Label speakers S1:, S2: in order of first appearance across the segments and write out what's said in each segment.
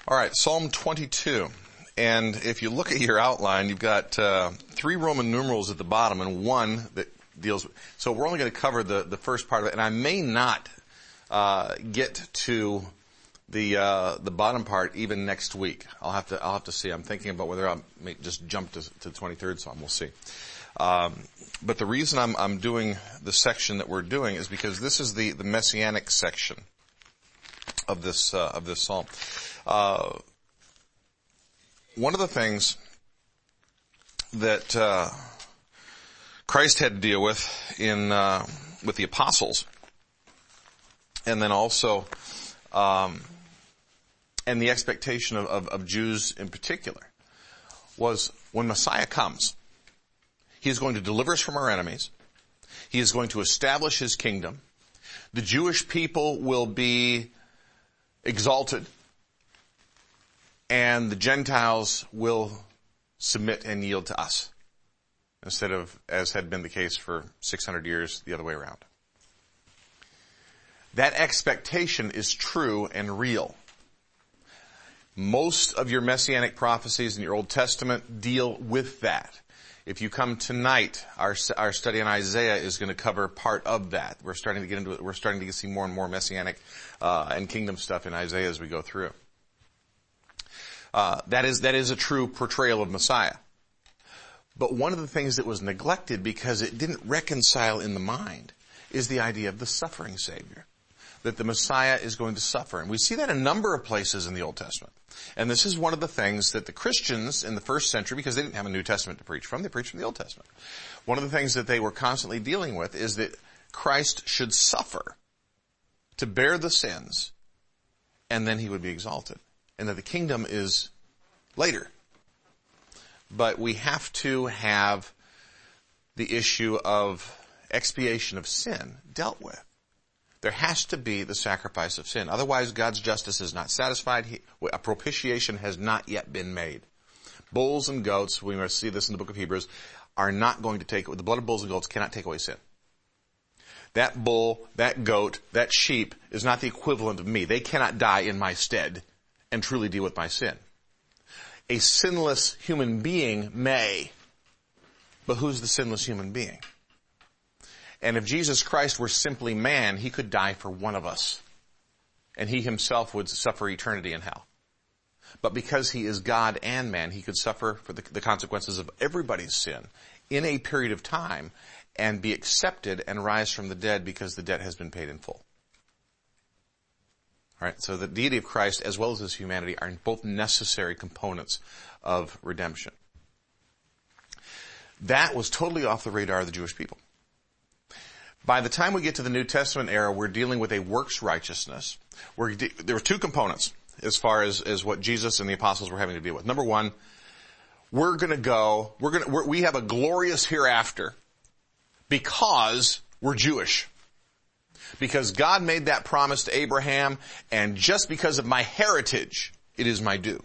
S1: All right, Psalm 22. And if you look at your outline, you've got 3 Roman numerals at the bottom and 1 that deals with... So we're only going to cover the first part of it, and I may not get to the bottom part even next week. I'll have to see. I'm thinking about whether I'll just jump to the 23rd Psalm. We'll see. But the reason I'm doing the section that we're doing is because this is the messianic section of this psalm. One of the things that Christ had to deal with with the apostles, and then also and the expectation of Jews in particular, was when Messiah comes, he is going to deliver us from our enemies. He is going to establish his kingdom. The Jewish people will be exalted, and the Gentiles will submit and yield to us, instead of, as had been the case for 600 years, the other way around. That expectation is true and real. Most of your messianic prophecies in your Old Testament deal with that. If you come tonight, our study on Isaiah is going to cover part of that. We're starting to get into it. We're starting to see more and more messianic and kingdom stuff in Isaiah as we go through. That is a true portrayal of Messiah. But one of the things that was neglected because it didn't reconcile in the mind is the idea of the suffering Savior. That the Messiah is going to suffer. And we see that in a number of places in the Old Testament. And this is one of the things that the Christians in the first century, because they didn't have a New Testament to preach from, they preached from the Old Testament. One of the things that they were constantly dealing with is that Christ should suffer to bear the sins, and then he would be exalted. And that the kingdom is later. But we have to have the issue of expiation of sin dealt with. There has to be the sacrifice of sin. Otherwise, God's justice is not satisfied. A propitiation has not yet been made. Bulls and goats, we must see this in the book of Hebrews, are not going to take, the blood of bulls and goats cannot take away sin. That bull, that goat, that sheep is not the equivalent of me. They cannot die in my stead and truly deal with my sin. A sinless human being may, but who's the sinless human being? And if Jesus Christ were simply man, he could die for one of us. And he himself would suffer eternity in hell. But because he is God and man, he could suffer for the consequences of everybody's sin in a period of time and be accepted and rise from the dead because the debt has been paid in full. All right, so the deity of Christ as well as his humanity are both necessary components of redemption. That was totally off the radar of the Jewish people. By the time we get to the New Testament era, we're dealing with a works righteousness. There were 2 components as far as what Jesus and the apostles were having to deal with. Number 1, we have a glorious hereafter because we're Jewish. Because God made that promise to Abraham, and just because of my heritage, it is my due.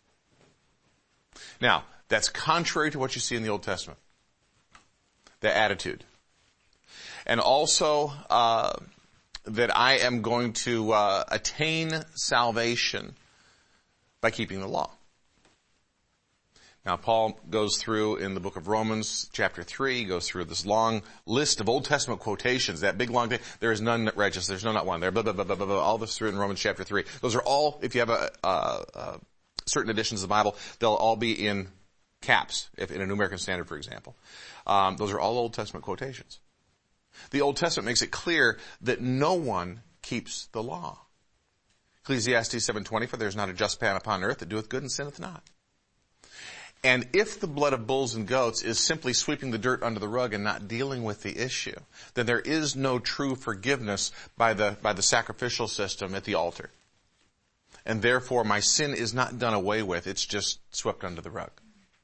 S1: Now, that's contrary to what you see in the Old Testament. The attitude. And also, that I am going to attain salvation by keeping the law. Now, Paul goes through in the book of Romans, chapter 3, he goes through this long list of Old Testament quotations, that big long thing. There is none righteous, there's no not one. There, blah, blah, blah, blah, blah, all this through in Romans chapter 3. Those are all, if you have certain editions of the Bible, they'll all be in caps, if in a New American Standard, for example. Those are all Old Testament quotations. The Old Testament makes it clear that no one keeps the law. Ecclesiastes 7:20, for there is not a just man upon earth that doeth good and sinneth not. And if the blood of bulls and goats is simply sweeping the dirt under the rug and not dealing with the issue, then there is no true forgiveness by the sacrificial system at the altar. And therefore my sin is not done away with, it's just swept under the rug.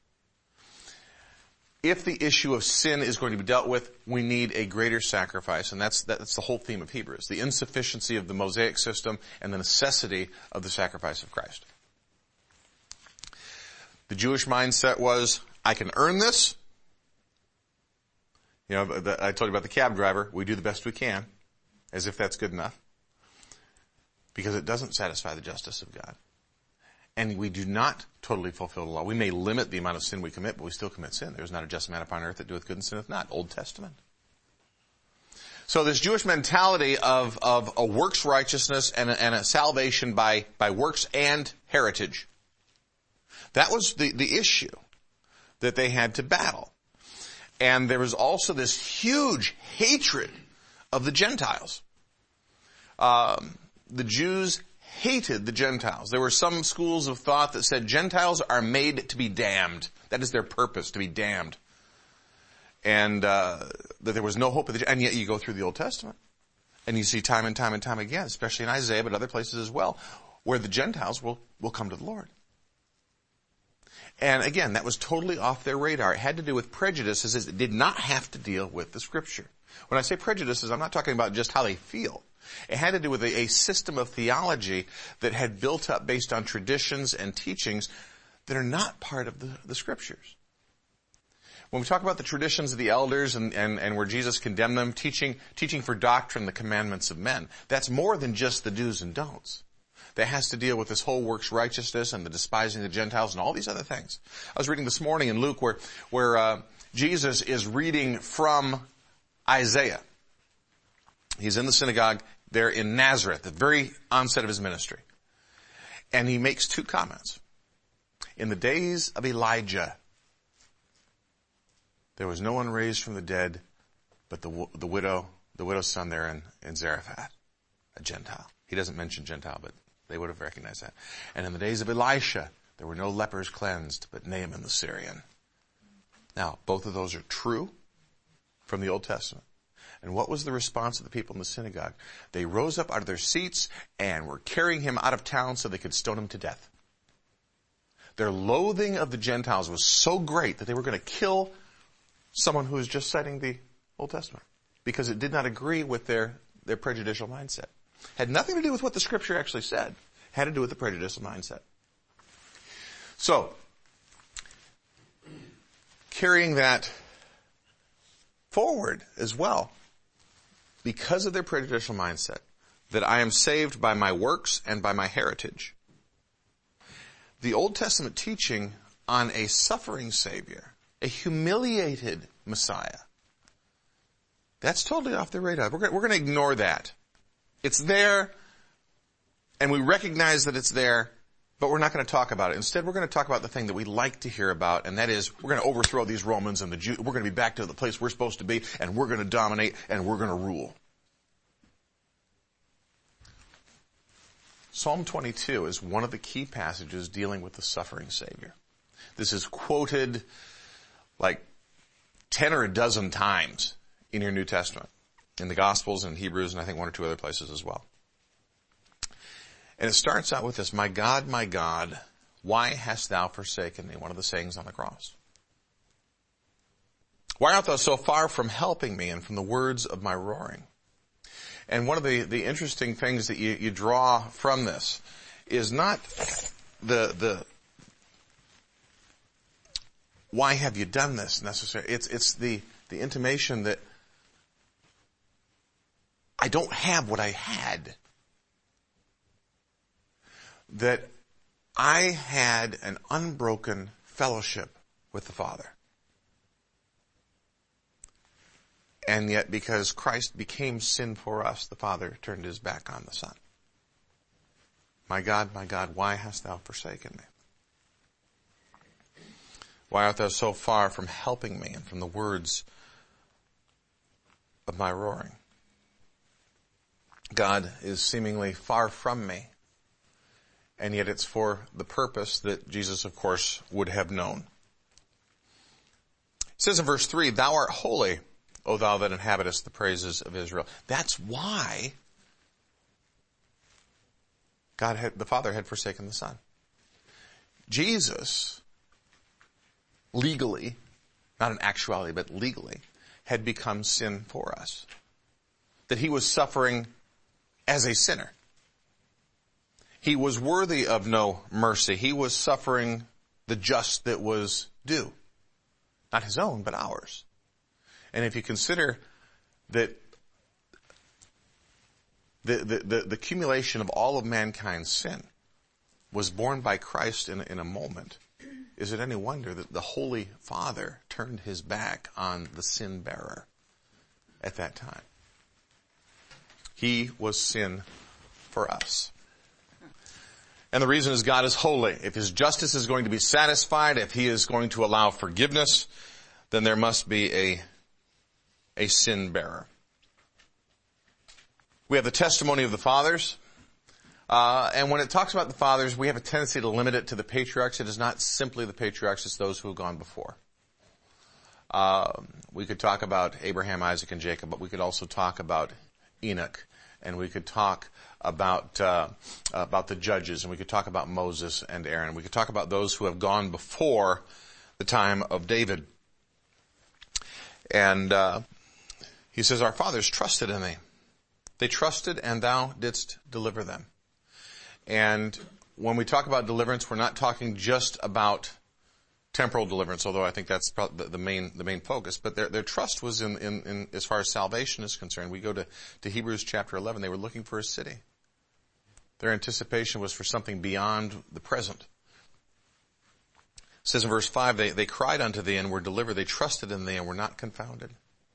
S1: If the issue of sin is going to be dealt with, we need a greater sacrifice, and that's the whole theme of Hebrews, the insufficiency of the Mosaic system and the necessity of the sacrifice of Christ. The Jewish mindset was, I can earn this. You know, I told you about the cab driver. We do the best we can, as if that's good enough, because it doesn't satisfy the justice of God. And we do not totally fulfill the law. We may limit the amount of sin we commit, but we still commit sin. There is not a just man upon earth that doeth good and sinneth not. Old Testament. So this Jewish mentality of a works righteousness and a salvation by works and heritage, that was the issue that they had to battle. And there was also this huge hatred of the Gentiles. The Jews hated the Gentiles. There were some schools of thought that said Gentiles are made to be damned. That is their purpose, to be damned. And that there was no hope of and yet you go through the Old Testament and you see time and time and time again, especially in Isaiah, but other places as well, where the Gentiles will come to the Lord. And again, that was totally off their radar. It had to do with prejudices. It did not have to deal with the Scripture. When I say prejudices, I'm not talking about just how they feel. It had to do with a system of theology that had built up based on traditions and teachings that are not part of the Scriptures. When we talk about the traditions of the elders and where Jesus condemned them, teaching for doctrine the commandments of men, that's more than just the do's and don'ts. That has to deal with this whole works righteousness and the despising the Gentiles and all these other things. I was reading this morning in Luke where Jesus is reading from Isaiah. He's in the synagogue there in Nazareth, the very onset of his ministry. And he makes two comments. In the days of Elijah, there was no one raised from the dead but the widow's son there in Zarephath, a Gentile. He doesn't mention Gentile, but they would have recognized that. And in the days of Elisha, there were no lepers cleansed, but Naaman the Syrian. Now, both of those are true from the Old Testament. And what was the response of the people in the synagogue? They rose up out of their seats and were carrying him out of town so they could stone him to death. Their loathing of the Gentiles was so great that they were going to kill someone who was just citing the Old Testament because it did not agree with their prejudicial mindset. Had nothing to do with what the Scripture actually said. Had to do with the prejudicial mindset. So, carrying that forward as well, because of their prejudicial mindset, that I am saved by my works and by my heritage. The Old Testament teaching on a suffering Savior, a humiliated Messiah, that's totally off the radar. We're going to ignore that. It's there, and we recognize that it's there, but we're not going to talk about it. Instead, we're going to talk about the thing that we like to hear about, and that is we're going to overthrow these Romans and the Jews. We're going to be back to the place we're supposed to be, and we're going to dominate, and we're going to rule. Psalm 22 is one of the key passages dealing with the suffering Savior. This is quoted like 10 or a dozen times in your New Testament, in the Gospels and Hebrews, and I think one or two other places as well. And it starts out with this, my God, why hast thou forsaken me? One of the sayings on the cross. Why art thou so far from helping me and from the words of my roaring? And one of the interesting things that you draw from this is not the why have you done this necessarily. It's the intimation that I don't have what I had. That I had an unbroken fellowship with the Father. And yet, because Christ became sin for us, the Father turned his back on the Son. My God, why hast thou forsaken me? Why art thou so far from helping me and from the words of my roaring? God is seemingly far from me, and yet it's for the purpose that Jesus, of course, would have known. It says in verse 3, thou art holy, O thou that inhabitest the praises of Israel. That's why the Father had forsaken the Son. Jesus, legally, not in actuality, but legally, had become sin for us. That he was suffering as a sinner. He was worthy of no mercy. He was suffering the just that was due. Not his own, but ours. And if you consider that the accumulation of all of mankind's sin, was born by Christ in a moment, is it any wonder that the Holy Father turned his back on the sin bearer at that time? He was sin for us. And the reason is God is holy. If his justice is going to be satisfied, if he is going to allow forgiveness, then there must be a sin bearer. We have the testimony of the fathers. And when it talks about the fathers, we have a tendency to limit it to the patriarchs. It is not simply the patriarchs, it's those who have gone before. We could talk about Abraham, Isaac, and Jacob, but we could also talk about Enoch, and we could talk about the judges, and we could talk about Moses and Aaron. We could talk about those who have gone before the time of David. And he says, our fathers trusted in thee. They trusted, and thou didst deliver them. And when we talk about deliverance, we're not talking just about temporal deliverance, although I think that's probably the main focus. But their trust was in as far as salvation is concerned. We go to Hebrews chapter 11. They were looking for a city. Their anticipation was for something beyond the present. It says in verse 5, they cried unto thee and were delivered. They trusted in thee and were not confounded.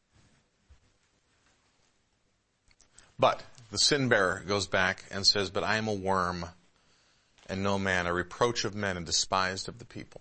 S1: But the sin bearer goes back and says, but I am a worm and no man, a reproach of men and despised of the people.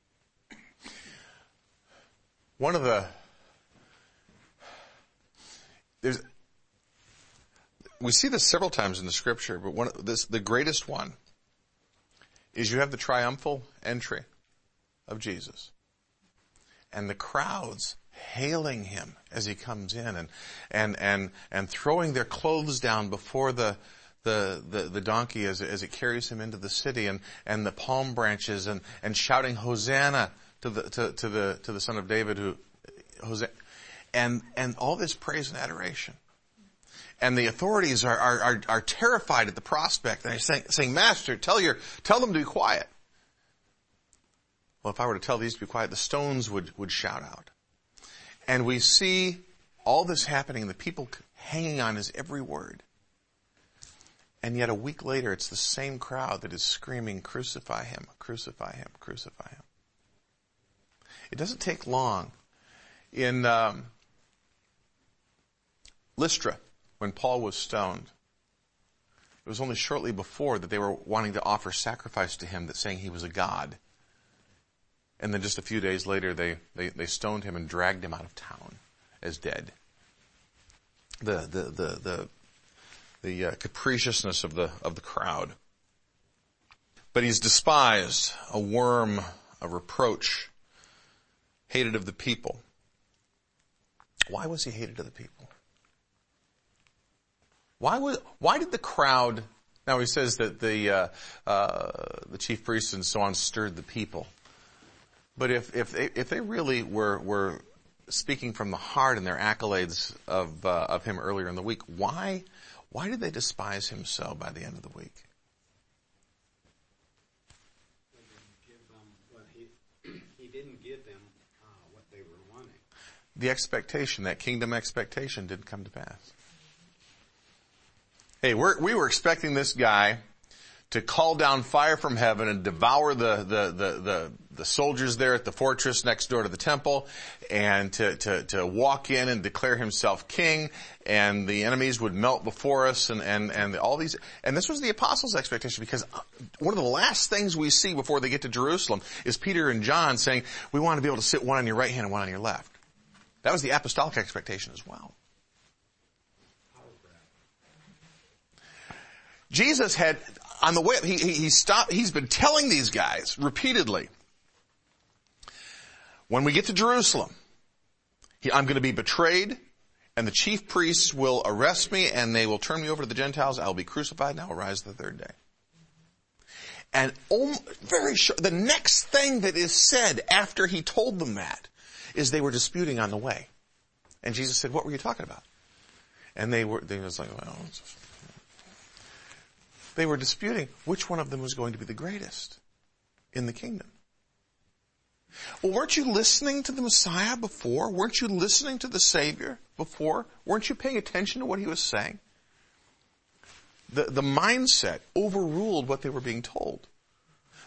S1: We see this several times in the scripture, but the greatest one is you have the triumphal entry of Jesus. And the crowds hailing him as he comes in and throwing their clothes down before the donkey as it carries him into the city, and the palm branches and shouting Hosanna to the Son of David, and all this praise and adoration. And the authorities are terrified at the prospect. They're saying, Master, tell them to be quiet. Well, if I were to tell these to be quiet, the stones would shout out. And we see all this happening, the people hanging on his every word. And yet a week later, it's the same crowd that is screaming, crucify him, crucify him, crucify him. It doesn't take long. In Lystra, when Paul was stoned, it was only shortly before that they were wanting to offer sacrifice to him, that saying he was a god. And then just a few days later, they stoned him and dragged him out of town as dead. The capriciousness of the crowd. But he's despised, a worm, a reproach, hated of the people. Why was he hated of the people? Why did the crowd? Now he says that the chief priests and so on stirred the people. But if they really were speaking from the heart in their accolades of him earlier in the week, why did they despise him so by the end of the week?
S2: He didn't give them what they were wanting.
S1: The expectation, that kingdom expectation, didn't come to pass. Hey, we were expecting this guy to call down fire from heaven and devour the soldiers there at the fortress next door to the temple, and to walk in and declare himself king, and the enemies would melt before us, and all these. And this was the apostles' expectation, because one of the last things we see before they get to Jerusalem is Peter and John saying, we want to be able to sit one on your right hand and one on your left. That was the apostolic expectation as well. Jesus had, on the way, he stopped, he's been telling these guys repeatedly, when we get to Jerusalem, I'm going to be betrayed, and the chief priests will arrest me, and they will turn me over to the Gentiles. I'll be crucified, and I'll rise the third day. And very short, the next thing that is said after he told them that is they were disputing on the way. And Jesus said, what were you talking about? And they was like, well, they were disputing which one of them was going to be the greatest in the kingdom. Well, weren't you listening to the Messiah before? Weren't you listening to the Savior before? Weren't you paying attention to what he was saying? The mindset overruled what they were being told.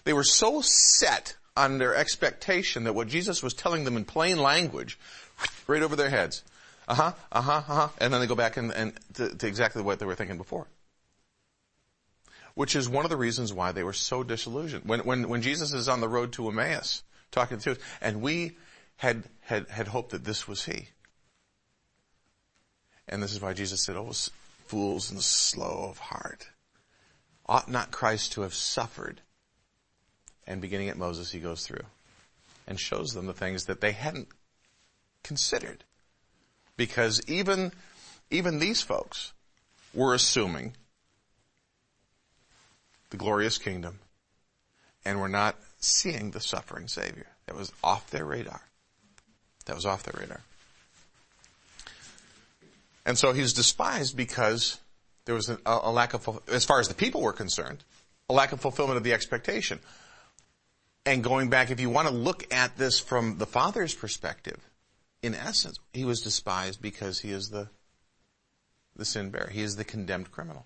S1: They were so set on their expectation that what Jesus was telling them in plain language, right over their heads. And then they go back and to exactly what they were thinking before. Which is one of the reasons why they were so disillusioned. When Jesus is on the road to Emmaus, talking to us, and we had hoped that this was he. And this is why Jesus said, "Oh, fools and slow of heart. Ought not Christ to have suffered?" And beginning at Moses, he goes through and shows them the things that they hadn't considered. Because even these folks were assuming the glorious kingdom and were not seeing the suffering Savior. That was off their radar. And so he's despised because there was a lack of, as far as the people were concerned, a lack of fulfillment of the expectation. And going back, if you want to look at this from the Father's perspective, in essence, he was despised because he is the sin bearer. He is the condemned criminal.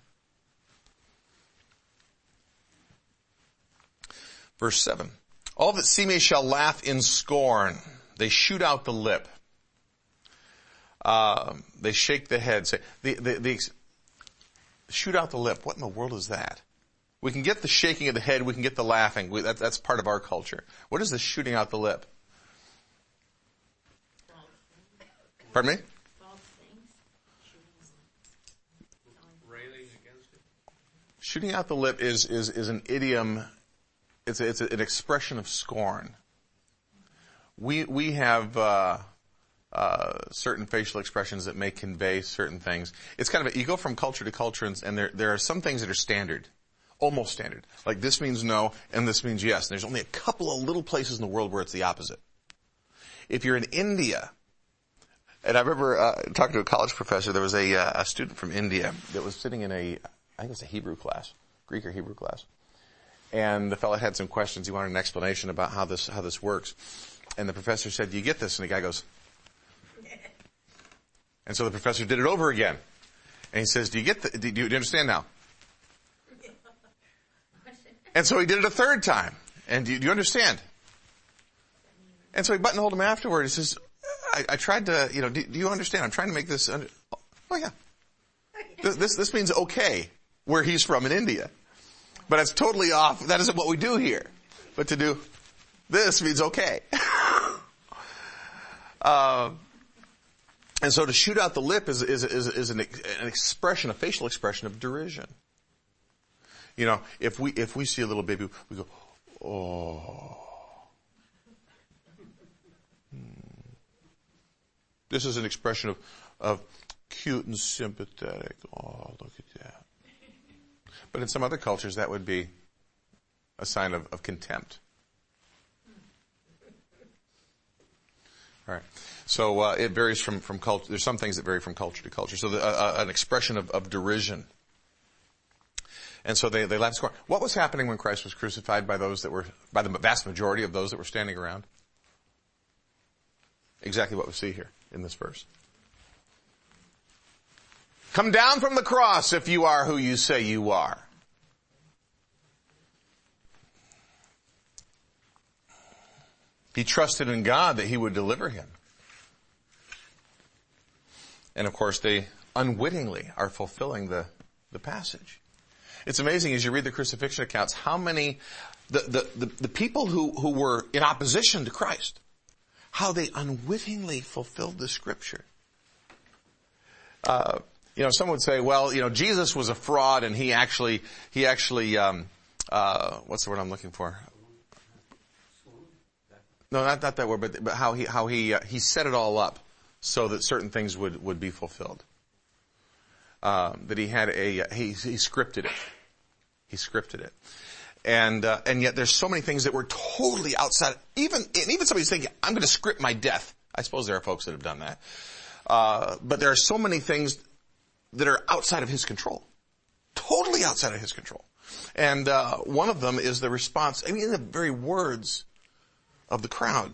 S1: Verse 7. All that see me shall laugh in scorn. They shoot out the lip. They shake the head. Say, shoot out the lip. What in the world is that? We can get the shaking of the head. We can get the laughing. That's part of our culture. What is the shooting out the lip? Pardon me?
S2: Railing against it.
S1: Shooting out the lip is an idiom. It's an expression of scorn. We have certain facial expressions that may convey certain things. It's kind of you go from culture to culture, and there are some things that are standard, almost standard. Like this means no, and this means yes. And there's only a couple of little places in the world where it's the opposite. If you're in India, and I remember talking to a college professor, there was a student from India that was sitting in I think it was a Hebrew class, Greek or Hebrew class. And the fellow had some questions. He wanted an explanation about how this works. And the professor said, "Do you get this?" And the guy goes, and so the professor did it over again. And he says, "Do you understand now?" And so he did it a third time. "And do you understand?" And so he buttonholed him afterward. He says, I tried to, do you understand? I'm trying to make this, oh yeah. This means okay, where he's from in India. But it's totally off. That isn't what we do here. But to do this means okay. And so to shoot out the lip is an expression, a facial expression of derision. If we see a little baby, we go, "Oh." This is an expression of cute and sympathetic. "Oh, look at that." But in some other cultures, that would be a sign of contempt. All right. So it varies from culture. There's some things that vary from culture to culture. So an expression of derision. And so they laughed scorn. What was happening when Christ was crucified by the vast majority of those that were standing around? Exactly what we see here in this verse. "Come down from the cross if you are who you say you are." He trusted in God that he would deliver him. And of course, they unwittingly are fulfilling the passage. It's amazing as you read the crucifixion accounts how many, the people who were in opposition to Christ, how they unwittingly fulfilled the scripture. Some would say, well, Jesus was a fraud and he actually, what's the word I'm looking for? No, not that word, but how he set it all up so that certain things would be fulfilled. That he had he scripted it. He scripted it. And yet there's so many things that were totally outside, even somebody's thinking, "I'm going to script my death." I suppose there are folks that have done that. But there are so many things that are outside of his control. Totally outside of his control. And one of them is the response, in the very words of the crowd.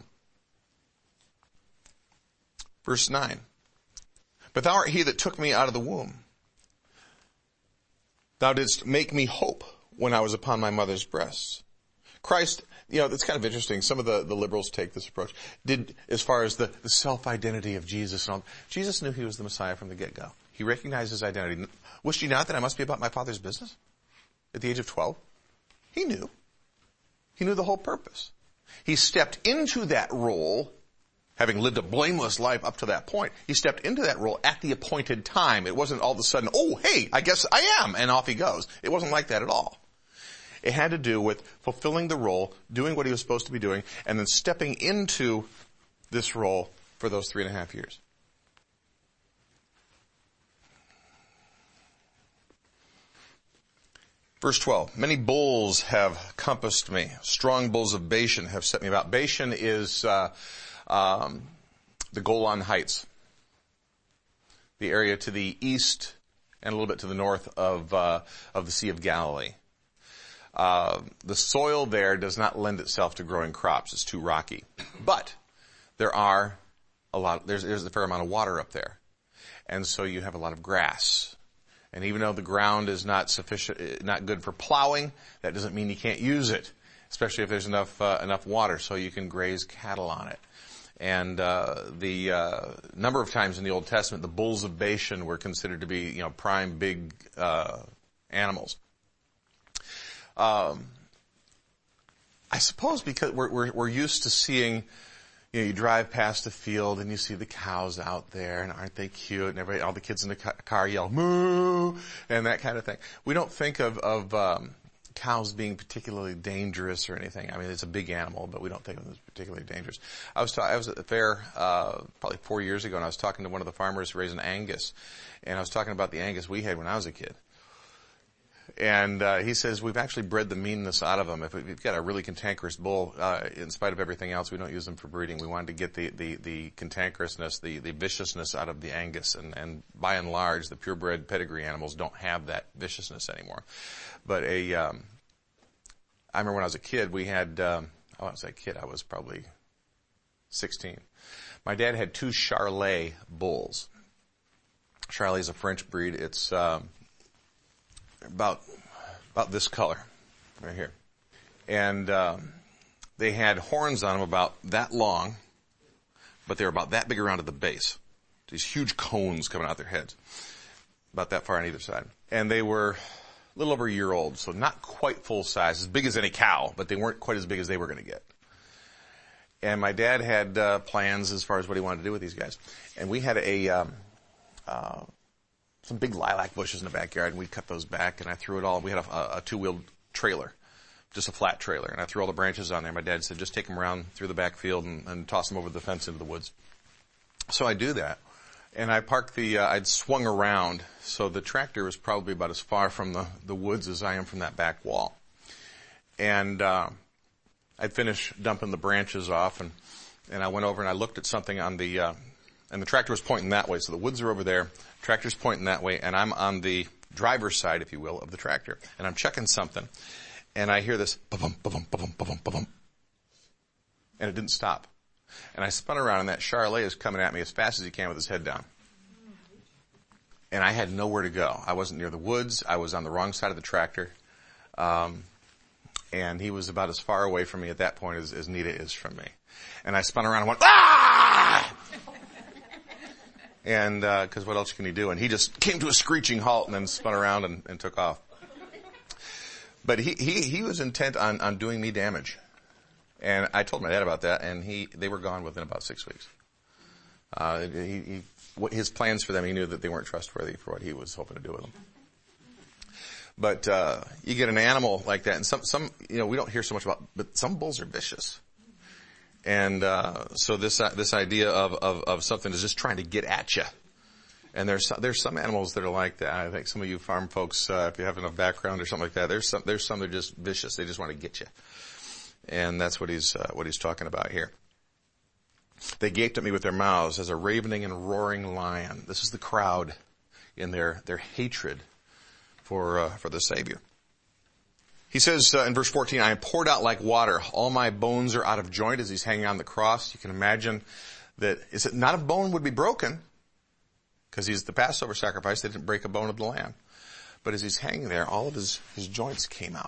S1: Verse 9. "But thou art he that took me out of the womb. Thou didst make me hope when I was upon my mother's breasts. Christ, it's kind of interesting. Some of the liberals take this approach. As far as the self-identity of Jesus and all, Jesus knew he was the Messiah from the get-go. He recognized his identity. Wished he not that I must be about my Father's business? At the age of 12? He knew. He knew the whole purpose. He stepped into that role, having lived a blameless life up to that point. He stepped into that role at the appointed time. It wasn't all of a sudden, oh, hey, I guess I am, and off he goes. It wasn't like that at all. It had to do with fulfilling the role, doing what he was supposed to be doing, and then stepping into this role for those 3.5 years. Verse 12, many bulls have compassed me. Strong bulls of Bashan have set me about. Bashan is the Golan Heights, the area to the east and a little bit to the north of the Sea of Galilee. The soil there does not lend itself to growing crops. It's too rocky. But there's a fair amount of water up there. And so you have a lot of grass. And even though the ground is not good for plowing, that doesn't mean you can't use it, especially if there's enough water so you can graze cattle on it. And the number of times in the Old Testament, the bulls of Bashan were considered to be, prime big animals. I suppose because we're used to seeing, you drive past a field and you see the cows out there, and aren't they cute? And all the kids in the car yell moo and that kind of thing. We don't think of cows being particularly dangerous or anything. I mean, it's a big animal, but we don't think of them as particularly dangerous. I was at the fair probably 4 years ago, and I was talking to one of the farmers raising Angus, and I was talking about the Angus we had when I was a kid. And he says, we've actually bred the meanness out of them. If we've got a really cantankerous bull, in spite of everything else, we don't use them for breeding. We wanted to get the cantankerousness, the viciousness out of the Angus. And by and large, the purebred pedigree animals don't have that viciousness anymore. But I remember when I was a kid, we had, I was probably 16. My dad had 2 Charolais bulls. Charolais is a French breed. It's about this color right here. And they had horns on them about that long, but they were about that big around at the base. These huge cones coming out their heads, about that far on either side. And they were a little over a year old, so not quite full size, as big as any cow, but they weren't quite as big as they were going to get. And my dad had plans as far as what he wanted to do with these guys. And we had some big lilac bushes in the backyard, and we cut those back, and I threw it all. We had a 2-wheeled trailer, just a flat trailer, and I threw all the branches on there. My dad said, just take them around through the backfield and toss them over the fence into the woods. So I do that, and I parked I'd swung around, so the tractor was probably about as far from the woods as I am from that back wall. And I'd finished dumping the branches off, and I went over and I looked at something on and the tractor was pointing that way, so the woods are over there, tractor's pointing that way, and I'm on the driver's side, if you will, of the tractor. And I'm checking something, and I hear this ba-bum, ba-bum, ba-bum, ba-bum, ba-bum. And it didn't stop. And I spun around, and that Charolais is coming at me as fast as he can with his head down. And I had nowhere to go. I wasn't near the woods. I was on the wrong side of the tractor. And he was about as far away from me at that point as Nita is from me. And I spun around and went, ah! And, cause what else can he do? And he just came to a screeching halt and then spun around and took off. But he was intent on doing me damage. And I told my dad about that, and they were gone within about 6 weeks. His plans for them, he knew that they weren't trustworthy for what he was hoping to do with them. But, you get an animal like that, and some, we don't hear so much about, but some bulls are vicious. And so this idea of something is just trying to get at you. And there's some animals that are like that. I think some of you farm folks, if you have enough background or something like that, there's some that are just vicious. They just want to get you. And that's what he's talking about here. They gaped at me with their mouths as a ravening and roaring lion. This is the crowd in their hatred for the Savior. He says in verse 14, I am poured out like water. All my bones are out of joint as he's hanging on the cross. You can imagine that not a bone would be broken because he's the Passover sacrifice. They didn't break a bone of the lamb. But as he's hanging there, all of his joints came out.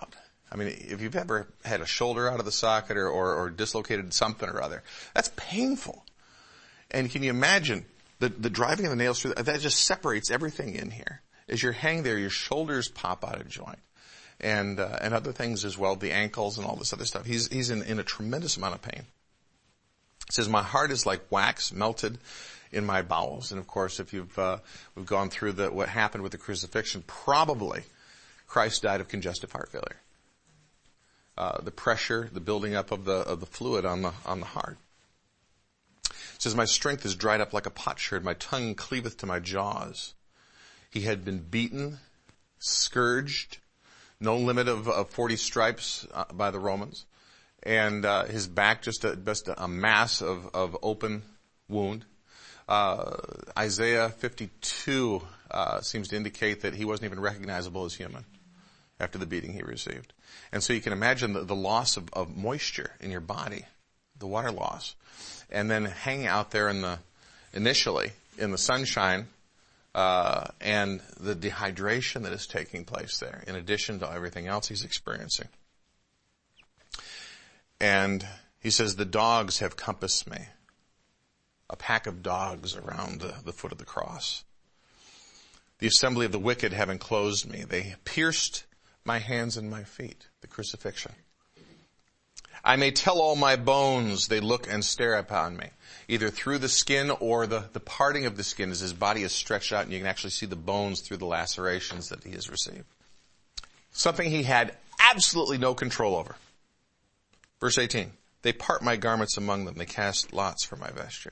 S1: I mean, if you've ever had a shoulder out of the socket or dislocated something or other, that's painful. And can you imagine the driving of the nails through that just separates everything in here. As you're hanging there, your shoulders pop out of joint. And other things as well, the ankles and all this other stuff. He's in a tremendous amount of pain. It says, my heart is like wax melted in my bowels. And of course, if we've gone through what happened with the crucifixion, probably Christ died of congestive heart failure. The pressure, the building up of the fluid on the heart. It says, my strength is dried up like a potsherd. My tongue cleaveth to my jaws. He had been beaten, scourged, no limit of 40 stripes by the Romans. And his back just a mass of open wound. Isaiah 52 seems to indicate that he wasn't even recognizable as human after the beating he received. And so you can imagine the loss of moisture in your body, the water loss. And then hanging out there initially in the sunshine, and the dehydration that is taking place there, in addition to everything else he's experiencing. And he says, the dogs have compassed me. A pack of dogs around the foot of the cross. The assembly of the wicked have enclosed me. They pierced my hands and my feet, the crucifixion. I may tell all my bones, they look and stare upon me. Either through the skin or the parting of the skin as his body is stretched out and you can actually see the bones through the lacerations that he has received. Something he had absolutely no control over. Verse 18, they part my garments among them. They cast lots for my vesture.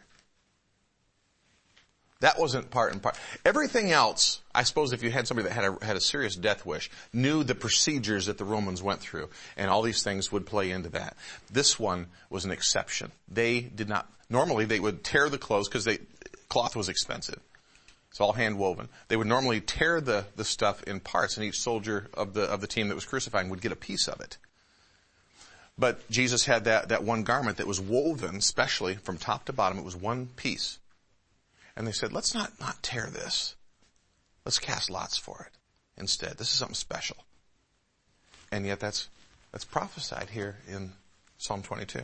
S1: That wasn't part and part. Everything else, I suppose if you had somebody that had a serious death wish, knew the procedures that the Romans went through, and all these things would play into that. This one was an exception. They did not, normally they would tear the clothes because cloth was expensive. It's all hand woven. They would normally tear the stuff in parts, and each soldier of the team that was crucifying would get a piece of it. But Jesus had that one garment that was woven, especially from top to bottom. It was one piece. And they said, let's not tear this. Let's cast lots for it instead. This is something special. And yet that's prophesied here in Psalm 22.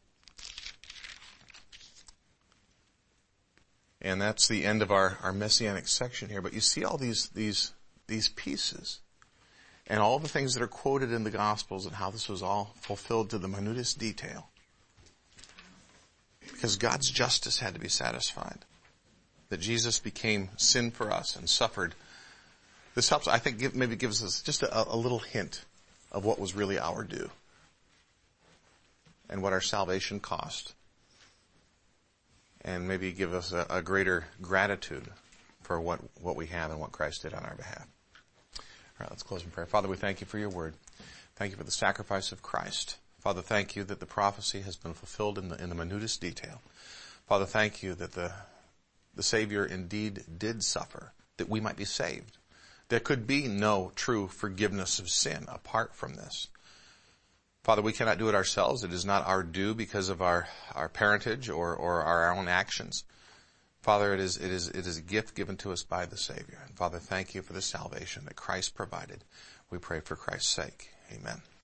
S1: And that's the end of our messianic section here. But you see all these pieces and all the things that are quoted in the Gospels and how this was all fulfilled to the minutest detail. Because God's justice had to be satisfied. That Jesus became sin for us and suffered. This helps, I think, maybe gives us just a little hint of what was really our due. And what our salvation cost. And maybe give us a greater gratitude for what we have and what Christ did on our behalf. All right, let's close in prayer. Father, we thank you for your word. Thank you for the sacrifice of Christ. Father, thank you that the prophecy has been fulfilled in the minutest detail. Father, thank you that the Savior indeed did suffer, that we might be saved. There could be no true forgiveness of sin apart from this. Father, we cannot do it ourselves. It is not our due because of our parentage or our own actions. Father, it is a gift given to us by the Savior. And Father, thank you for the salvation that Christ provided. We pray for Christ's sake. Amen.